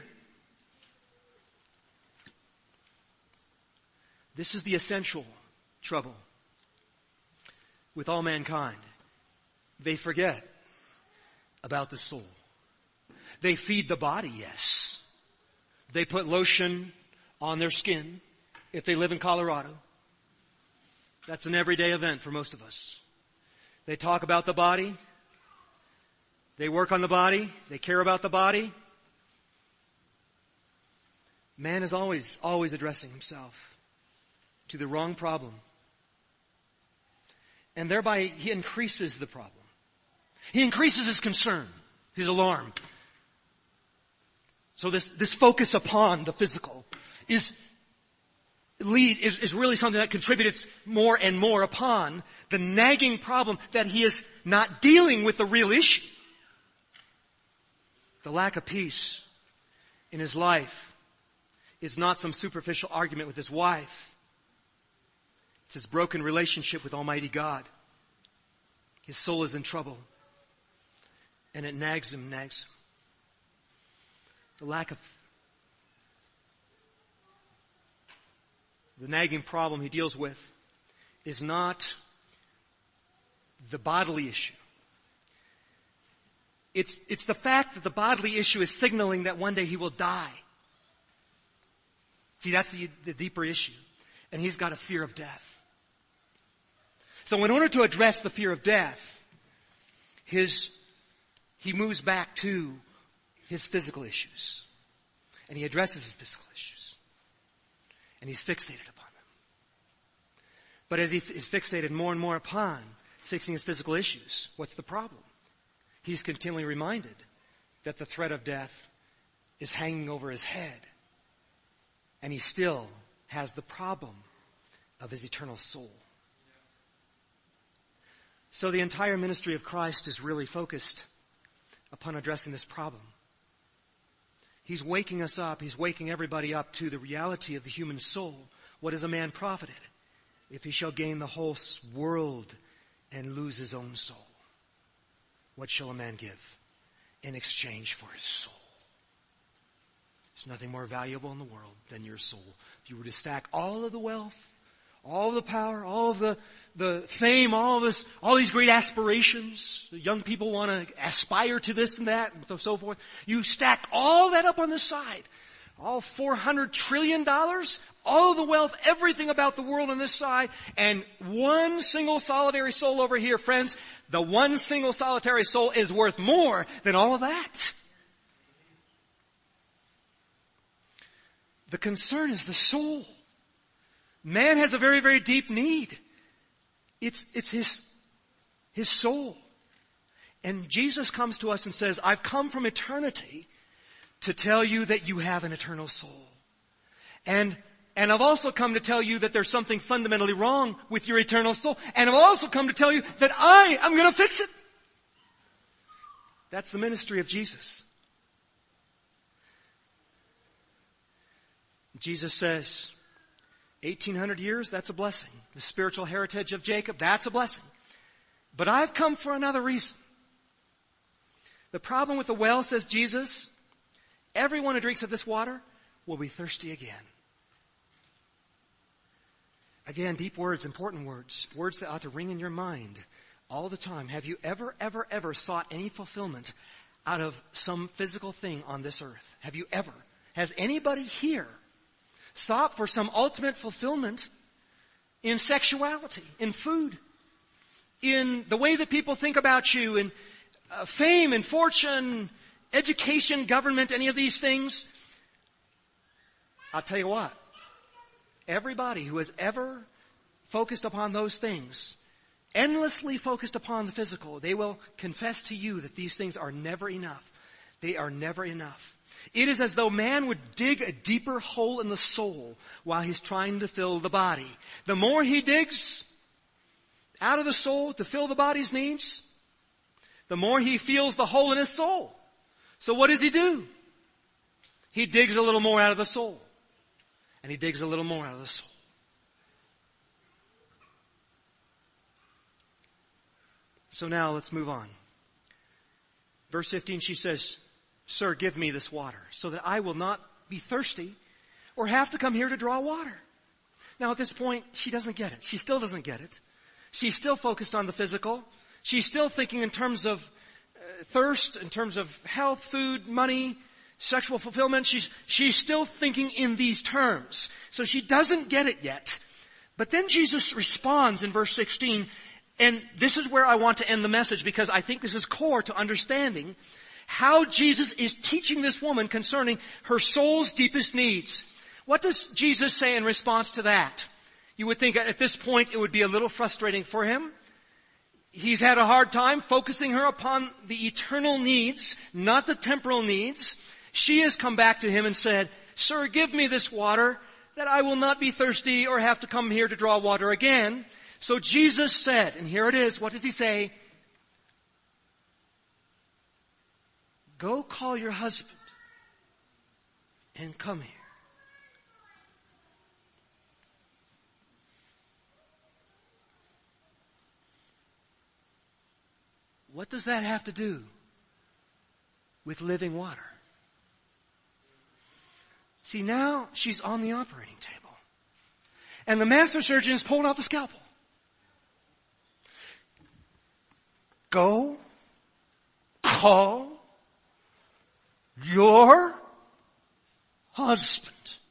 This is the essential trouble. with all mankind. They forget about the soul. They feed the body, yes. They put lotion on their skin if they live in Colorado. That's an everyday event for most of us. They talk about the body. They work on the body. They care about the body. Man is always addressing himself to the wrong problem. And thereby he increases the problem. He increases his concern, his alarm. So this focus upon the physical is really something that contributes more and more upon the nagging problem that he is not dealing with the real issue. The lack of peace in his life is not some superficial argument with his wife. It's his broken relationship with Almighty God. His soul is in trouble. And it nags him. The nagging problem he deals with is not the bodily issue. It's the fact that the bodily issue is signaling that one day he will die. See, that's the deeper issue. And he's got a fear of death. So in order to address the fear of death, he moves back to his physical issues. And he addresses his physical issues. And he's fixated upon them. But as he is fixated more and more upon fixing his physical issues, what's the problem? He's continually reminded that the threat of death is hanging over his head. And he still has the problem of his eternal soul. So the entire ministry of Christ is really focused upon addressing this problem. He's waking us up. He's waking everybody up to the reality of the human soul. What is a man profited if he shall gain the whole world and lose his own soul? What shall a man give in exchange for his soul? There's nothing more valuable in the world than your soul. If you were to stack all of the wealth, all of the power, all of the fame, all these great aspirations, the young people want to aspire to this and that and so forth. You stack all that up on the side. All $400 trillion, all of the wealth, everything about the world on this side, and one single solitary soul over here, friends. The one single solitary soul is worth more than all of that. The concern is the soul. Man has a very, very deep need. It's his soul. And Jesus comes to us and says, I've come from eternity to tell you that you have an eternal soul. And I've also come to tell you that there's something fundamentally wrong with your eternal soul. And I've also come to tell you that I am going to fix it. That's the ministry of Jesus. Jesus says, 1,800 years, that's a blessing. The spiritual heritage of Jacob, that's a blessing. But I've come for another reason. The problem with the well, says Jesus, everyone who drinks of this water will be thirsty again. Again, deep words, important words. Words that ought to ring in your mind all the time. Have you ever sought any fulfillment out of some physical thing on this earth? Have you ever? Has anybody here sought for some ultimate fulfillment in sexuality, in food, in the way that people think about you, in fame and fortune, education, government, any of these things? I'll tell you what. Everybody who has ever focused upon those things, endlessly focused upon the physical, they will confess to you that these things are never enough. They are never enough. It is as though man would dig a deeper hole in the soul while he's trying to fill the body. The more he digs out of the soul to fill the body's needs, the more he feels the hole in his soul. So what does he do? He digs a little more out of the soul. And he digs a little more out of the soul. So now let's move on. Verse 15, she says, Sir, give me this water so that I will not be thirsty or have to come here to draw water. Now at this point, she doesn't get it. She still doesn't get it. She's still focused on the physical. She's still thinking in terms of thirst, in terms of health, food, money, sexual fulfillment. She's still thinking in these terms. So she doesn't get it yet. But then Jesus responds in verse 16, and this is where I want to end the message because I think this is core to understanding how Jesus is teaching this woman concerning her soul's deepest needs. What does Jesus say in response to that? You would think at this point it would be a little frustrating for him. He's had a hard time focusing her upon the eternal needs, not the temporal needs. She has come back to him and said, "Sir, give me this water that I will not be thirsty or have to come here to draw water again." So Jesus said, and here it is, what does he say? "Go call your husband and come here." What does that have to do with living water? See, now she's on the operating table. And the master surgeon has pulled out the scalpel. Go call your husband.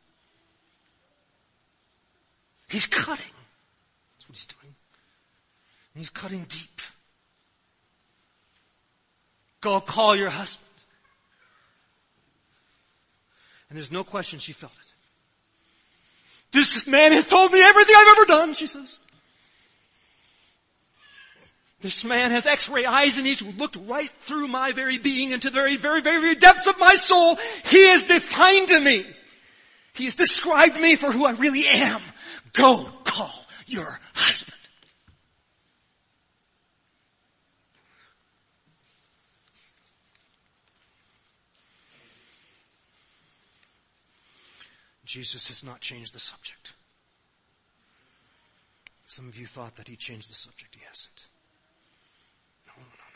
He's cutting. That's what he's doing. And he's cutting deep. Go call your husband. And there's no question she felt it. "This man has told me everything I've ever done," she says. "This man has x-ray eyes and he's looked right through my very being into the very, very, very depths of my soul. He has defined me. He has described me for who I really am. Go call your husband." Jesus has not changed the subject. Some of you thought that he changed the subject. He hasn't. No.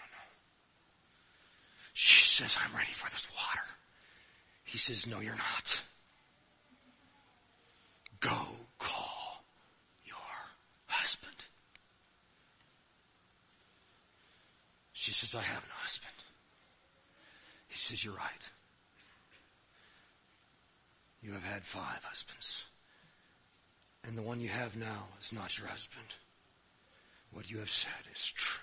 She says, "I'm ready for this water." He says, "No, you're not. Go call your husband." She says, "I have no husband." He says, "You're right. You have had 5 husbands. And the one you have now is not your husband. What you have said is true."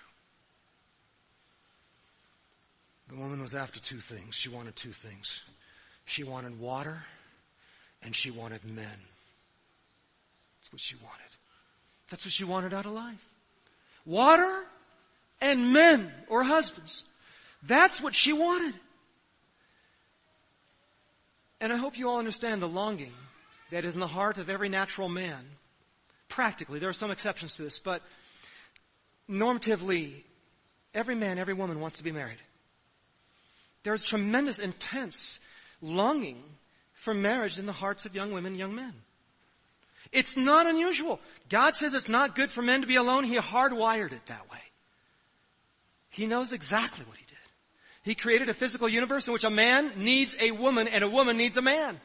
The woman was after 2 things. She wanted 2 things. She wanted water and she wanted men. That's what she wanted. That's what she wanted out of life. Water and men or husbands. That's what she wanted. And I hope you all understand the longing that is in the heart of every natural man. Practically, there are some exceptions to this, but normatively, every man, every woman wants to be married. There's tremendous, intense longing for marriage in the hearts of young women, young men. It's not unusual. God says it's not good for men to be alone. He hardwired it that way. He knows exactly what he did. He created a physical universe in which a man needs a woman and a woman needs a man.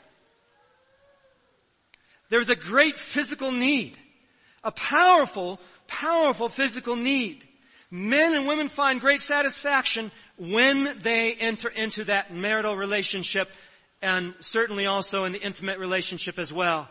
There's a great physical need. A powerful, powerful physical need. Men and women find great satisfaction when they enter into that marital relationship and certainly also in the intimate relationship as well.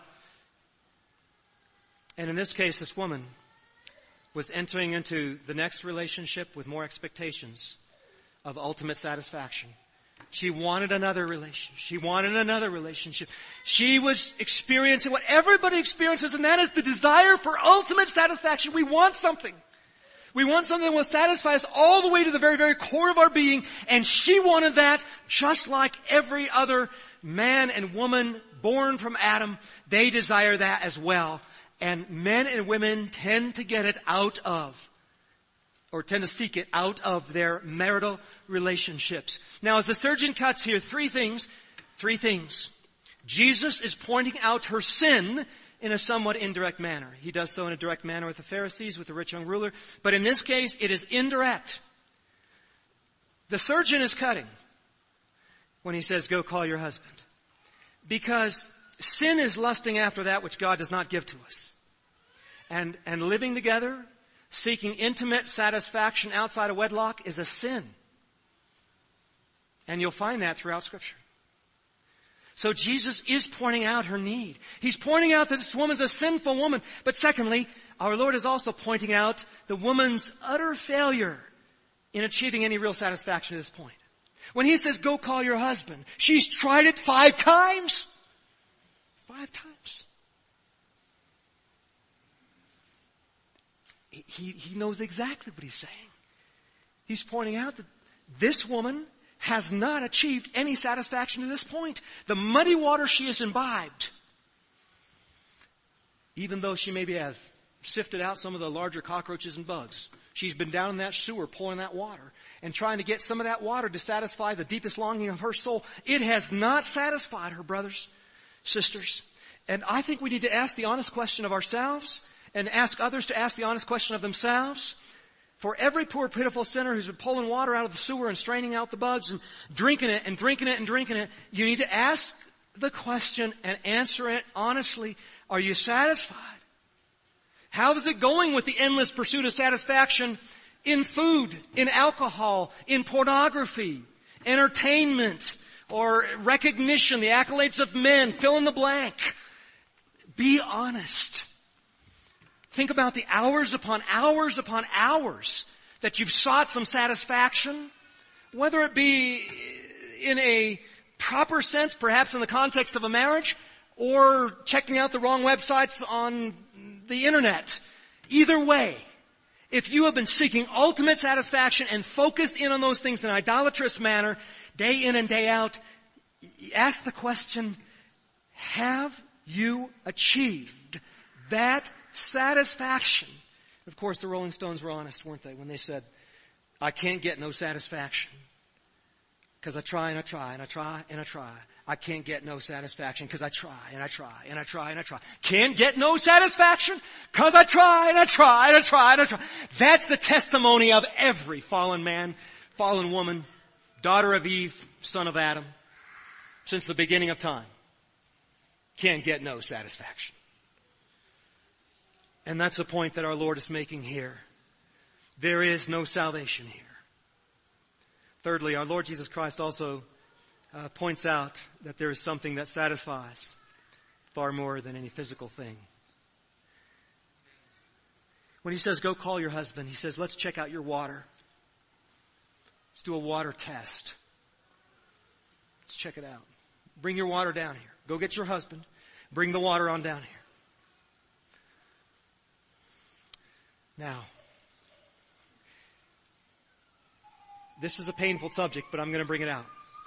And in this case, this woman was entering into the next relationship with more expectations of ultimate satisfaction. She wanted another relationship. She wanted another relationship. She was experiencing what everybody experiences, and that is the desire for ultimate satisfaction. We want something. We want something that will satisfy us all the way to the very, very core of our being, and she wanted that just like every other man and woman born from Adam. They desire that as well. And men and women tend to get it out of, or tend to seek it out of their marital relationships. Now, as the surgeon cuts here, three things. Jesus is pointing out her sin in a somewhat indirect manner. He does so in a direct manner with the Pharisees, with the rich young ruler. But in this case, it is indirect. The surgeon is cutting when he says, "Go call your husband." Because sin is lusting after that which God does not give to us. And living together, seeking intimate satisfaction outside of wedlock is a sin. And you'll find that throughout Scripture. So Jesus is pointing out her need. He's pointing out that this woman's a sinful woman. But secondly, our Lord is also pointing out the woman's utter failure in achieving any real satisfaction at this point. When he says, go call your husband, she's tried it 5 times. 5 times. He knows exactly what he's saying. He's pointing out that this woman has not achieved any satisfaction to this point. The muddy water she has imbibed, even though she maybe has sifted out some of the larger cockroaches and bugs, she's been down in that sewer pulling that water and trying to get some of that water to satisfy the deepest longing of her soul. It has not satisfied her, brothers, sisters. And I think we need to ask the honest question of ourselves and ask others to ask the honest question of themselves. For every poor, pitiful sinner who's been pulling water out of the sewer and straining out the bugs and drinking it and drinking it and drinking it, you need to ask the question and answer it honestly. Are you satisfied? How is it going with the endless pursuit of satisfaction in food, in alcohol, in pornography, entertainment, or recognition, the accolades of men? Fill in the blank. Be honest. Think about the hours upon hours upon hours that you've sought some satisfaction, whether it be in a proper sense, perhaps in the context of a marriage, or checking out the wrong websites on the internet. Either way, if you have been seeking ultimate satisfaction and focused in on those things in an idolatrous manner, day in and day out, ask the question, have you achieved that satisfaction? Of course, the Rolling Stones were honest, weren't they, when they said, I can't get no satisfaction. Because I try and I try and I try and I try. I can't get no satisfaction because I try and I try and I try and I try. Can't get no satisfaction because I try and I try and I try and I try. That's the testimony of every fallen man, fallen woman, daughter of Eve, son of Adam, since the beginning of time. Can't get no satisfaction. And that's the point that our Lord is making here. There is no salvation here. Thirdly, our Lord Jesus Christ also points out that there is something that satisfies far more than any physical thing. When he says, go call your husband, he says, let's check out your water. Let's do a water test. Let's check it out. Bring your water down here. Go get your husband. Bring the water on down here. Now, this is a painful subject, but I'm going to bring it out.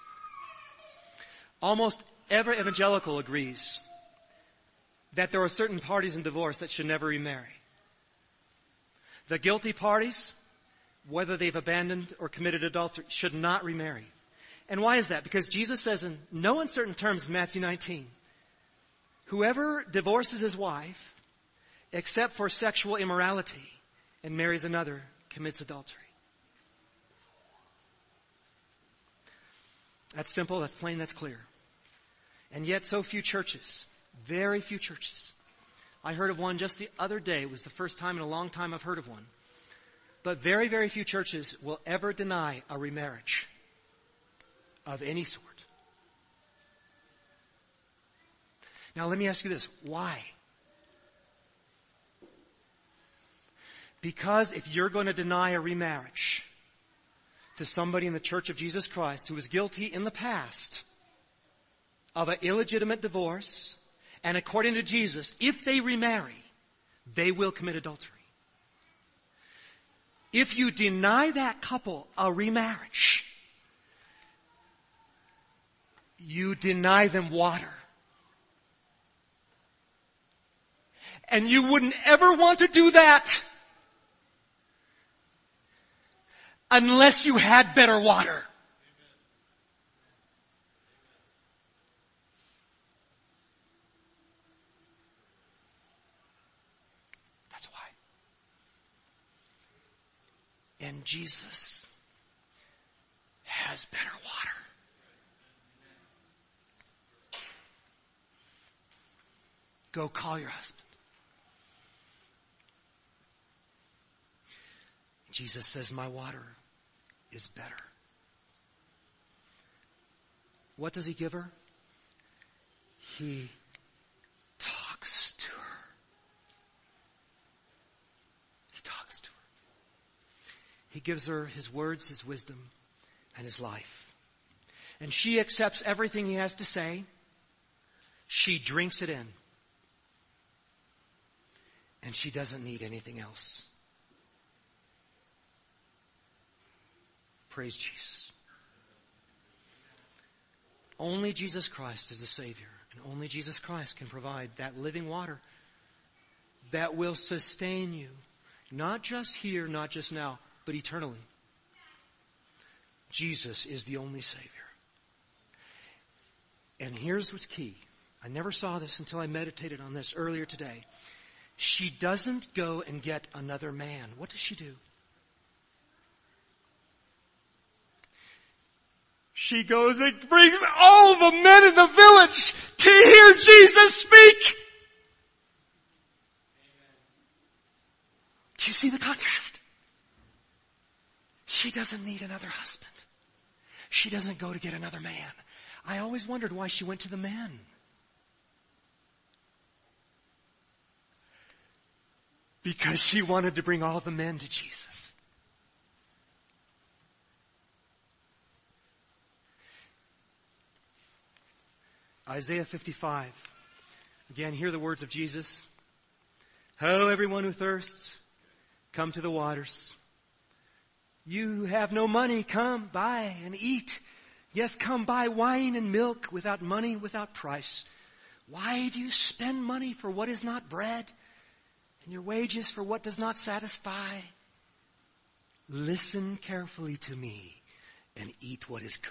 Almost every evangelical agrees that there are certain parties in divorce that should never remarry. The guilty parties, whether they've abandoned or committed adultery, should not remarry. And why is that? Because Jesus says in no uncertain terms in Matthew 19, whoever divorces his wife except for sexual immorality and marries another commits adultery. That's simple, that's plain, that's clear. And yet so few churches, very few churches. I heard of one just the other day. It was the first time in a long time I've heard of one. But very, very few churches will ever deny a remarriage of any sort. Now let me ask you this. Why? Because if you're going to deny a remarriage to somebody in the Church of Jesus Christ who was guilty in the past of an illegitimate divorce, and according to Jesus, if they remarry, they will commit adultery. If you deny that couple a remarriage, you deny them water. And you wouldn't ever want to do that unless you had better water. That's why. And Jesus has better water. Go call your husband. Jesus says, my water is better. What does he give her? He talks to her. He talks to her. He gives her his words, his wisdom, and his life. And she accepts everything he has to say. She drinks it in. And she doesn't need anything else. Praise Jesus. Only Jesus Christ is the Savior. And only Jesus Christ can provide that living water that will sustain you. Not just here, not just now, but eternally. Jesus is the only Savior. And here's what's key. I never saw this until I meditated on this earlier today. She doesn't go and get another man. What does she do? She goes and brings all the men in the village to hear Jesus speak. Do you see the contrast? She doesn't need another husband. She doesn't go to get another man. I always wondered why she went to the men. Because she wanted to bring all the men to Jesus. Isaiah 55. Again, hear the words of Jesus. Ho, everyone who thirsts, come to the waters. You who have no money, come, buy and eat. Yes, come buy wine and milk without money, without price. Why do you spend money for what is not bread, and your wages for what does not satisfy? Listen carefully to me and eat what is good.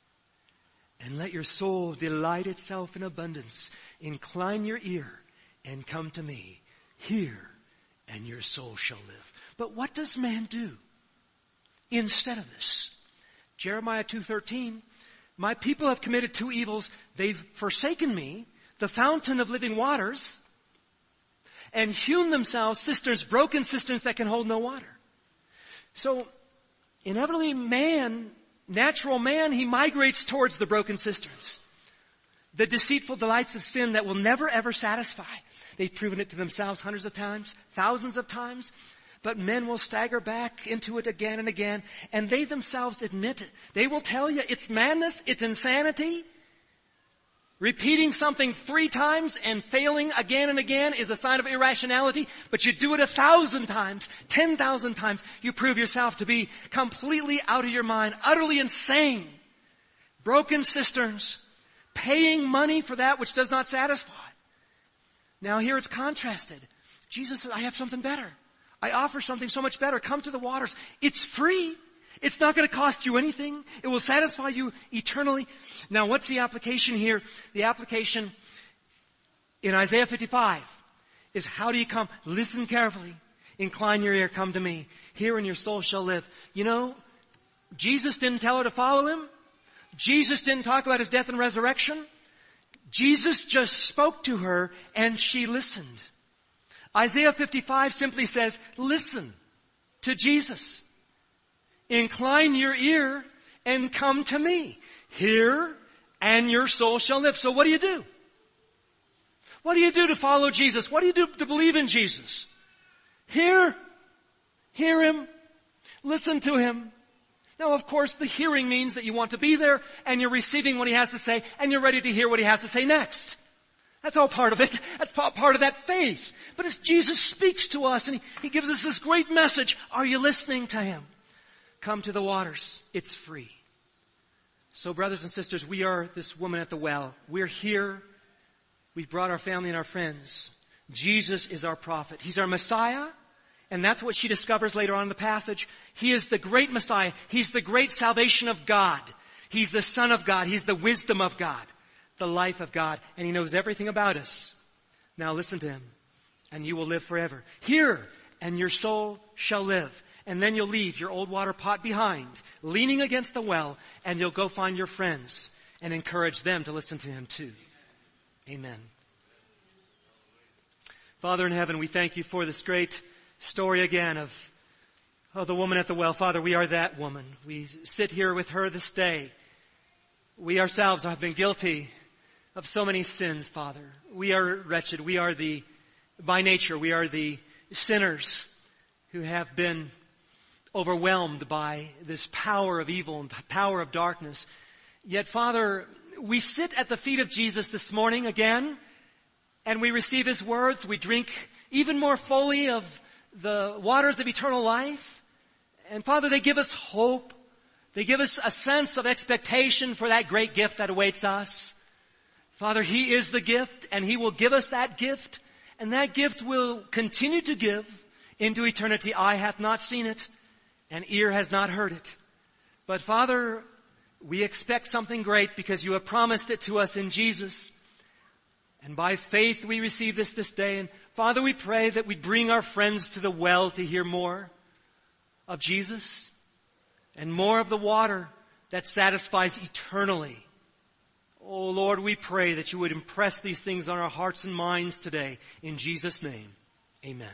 And let your soul delight itself in abundance. Incline your ear and come to me. Hear, and your soul shall live. But what does man do instead of this? Jeremiah 2:13, my people have committed two evils. They've forsaken me, the fountain of living waters, and hewn themselves cisterns, broken cisterns that can hold no water. So, inevitably natural man, he migrates towards the broken cisterns. The deceitful delights of sin that will never ever satisfy. They've proven it to themselves hundreds of times, thousands of times. But men will stagger back into it again and again. And they themselves admit it. They will tell you it's madness, it's insanity. Repeating something 3 times and failing again and again is a sign of irrationality. But you do it 1,000 times, 10,000 times, you prove yourself to be completely out of your mind, utterly insane. Broken cisterns, paying money for that which does not satisfy. Now here it's contrasted. Jesus says, I have something better. I offer something so much better. Come to the waters. It's free. It's not going to cost you anything. It will satisfy you eternally. Now, what's the application here? The application in Isaiah 55 is how do you come? Listen carefully. Incline your ear. Come to me. Hear and your soul shall live. You know, Jesus didn't tell her to follow him. Jesus didn't talk about his death and resurrection. Jesus just spoke to her and she listened. Isaiah 55 simply says, listen to Jesus. Incline your ear and come to me. Hear and your soul shall live. So what do you do? What do you do to follow Jesus? What do you do to believe in Jesus? Hear him, listen to him. Now, of course, the hearing means that you want to be there and you're receiving what he has to say and you're ready to hear what he has to say next. That's all part of it. That's part of that faith. But as Jesus speaks to us and he gives us this great message, are you listening to him? Come to the waters. It's free. So brothers and sisters, we are this woman at the well. We're here. We've brought our family and our friends. Jesus is our prophet. He's our Messiah. And that's what she discovers later on in the passage. He is the great Messiah. He's the great salvation of God. He's the Son of God. He's the wisdom of God. The life of God. And he knows everything about us. Now listen to him. And you will live forever. Hear, and your soul shall live. And then you'll leave your old water pot behind, leaning against the well, and you'll go find your friends and encourage them to listen to him too. Amen. Father in heaven, we thank you for this great story again Oh, the woman at the well, Father, we are that woman. We sit here with her this day. We ourselves have been guilty of so many sins, Father. We are wretched. We are by nature, we are the sinners who have been overwhelmed by this power of evil and power of darkness. Yet, Father, we sit at the feet of Jesus this morning again, and we receive His words. We drink even more fully of the waters of eternal life. And Father, they give us hope. They give us a sense of expectation for that great gift that awaits us. Father, He is the gift, and He will give us that gift, and that gift will continue to give into eternity. Eye hath not seen it, and ear has not heard it. But Father, we expect something great because You have promised it to us in Jesus. And by faith we receive this day. And Father, we pray that we bring our friends to the well to hear more of Jesus and more of the water that satisfies eternally. Oh Lord, we pray that You would impress these things on our hearts and minds today. In Jesus' name, amen.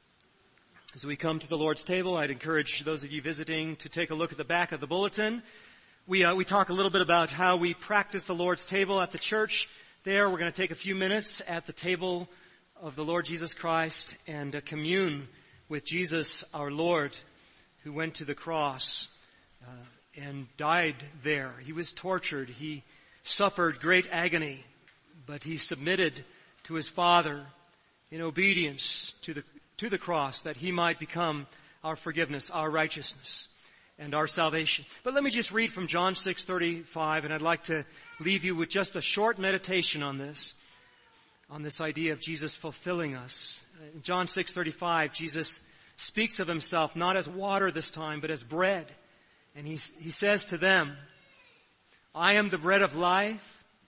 As we come to the Lord's table, I'd encourage those of you visiting to take a look at the back of the bulletin. We talk a little bit about how we practice the Lord's table at the church. There, we're going to take a few minutes at the table of the Lord Jesus Christ and commune with Jesus, our Lord, who went to the cross and died there. He was tortured. He suffered great agony, but He submitted to His Father in obedience to the cross, that He might become our forgiveness, our righteousness, and our salvation. But let me just read from John 6:35, and I'd like to leave you with just a short meditation on this idea of Jesus fulfilling us. In John 6:35, Jesus speaks of Himself not as water this time, but as bread. And He says to them, I am the bread of life.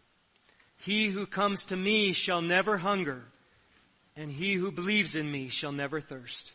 He who comes to Me shall never hunger, and he who believes in Me shall never thirst.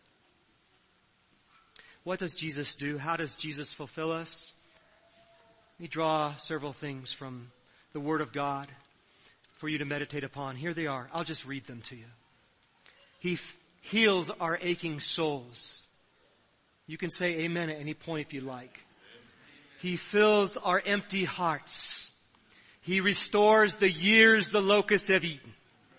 What does Jesus do? How does Jesus fulfill us? Let me draw several things from the Word of God for you to meditate upon. Here they are. I'll just read them to you. He heals our aching souls. You can say amen at any point if you like. He fills our empty hearts. He restores the years the locusts have eaten.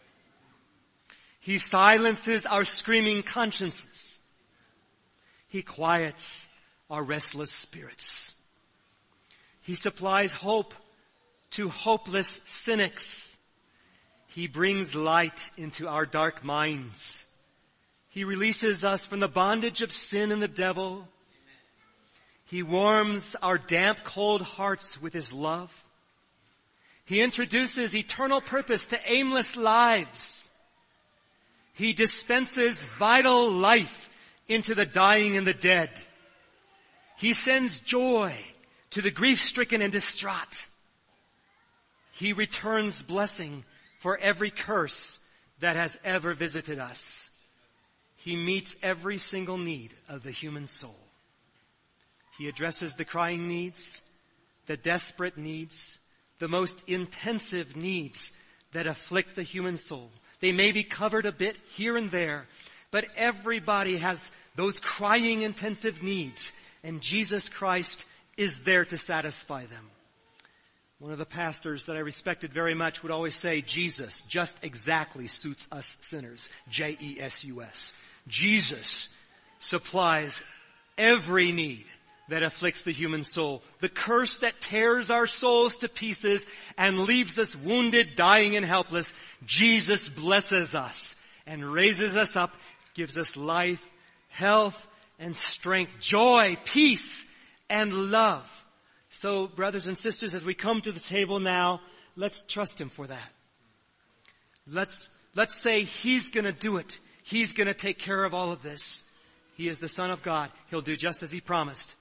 He silences our screaming consciences. He quiets our restless spirits. He supplies hope to hopeless cynics. He brings light into our dark minds. He releases us from the bondage of sin and the devil. He warms our damp, cold hearts with His love. He introduces eternal purpose to aimless lives. He dispenses vital life into the dying and the dead. He sends joy to the grief-stricken and distraught. He returns blessing for every curse that has ever visited us. He meets every single need of the human soul. He addresses the crying needs, the desperate needs, the most intensive needs that afflict the human soul. They may be covered a bit here and there, but everybody has those crying intensive needs, and Jesus Christ is there to satisfy them. One of the pastors that I respected very much would always say, Jesus just exactly suits us sinners. J-E-S-U-S. Jesus supplies every need that afflicts the human soul. The curse that tears our souls to pieces and leaves us wounded, dying, and helpless. Jesus blesses us and raises us up, gives us life, health, and strength, joy, peace, and love. So, brothers and sisters, as we come to the table now, let's trust Him for that. Let's say He's going to do it. He's going to take care of all of this. He is the Son of God. He'll do just as He promised.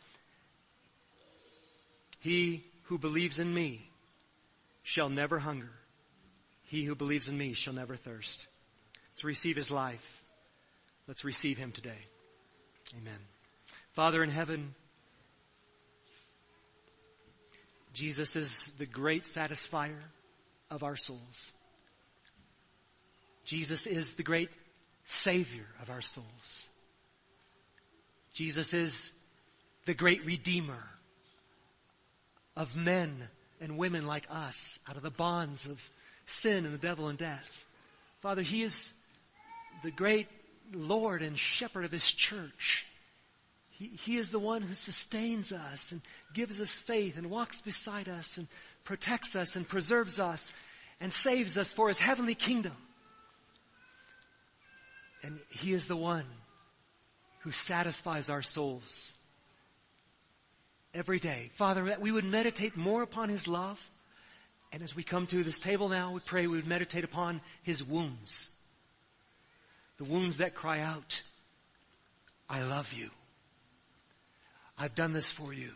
He who believes in Me shall never hunger. He who believes in Me shall never thirst. Let's receive His life. Let's receive Him today. Amen. Father in heaven, Jesus is the great satisfier of our souls. Jesus is the great Savior of our souls. Jesus is the great Redeemer of men and women like us out of the bonds of sin and the devil and death. Father, He is the great Lord and Shepherd of His church. He is the one who sustains us and gives us faith and walks beside us and protects us and preserves us and saves us for His heavenly kingdom. And He is the one who satisfies our souls every day. Father, that we would meditate more upon His love. And as we come to this table now, we pray we would meditate upon His wounds. The wounds that cry out, I love you. I've done this for you.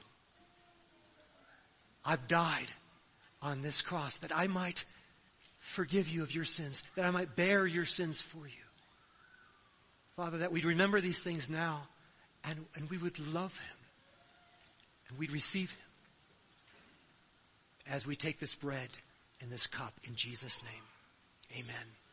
I've died on this cross that I might forgive you of your sins, that I might bear your sins for you. Father, that we'd remember these things now and we would love Him and we'd receive Him as we take this bread and this cup in Jesus' name. Amen.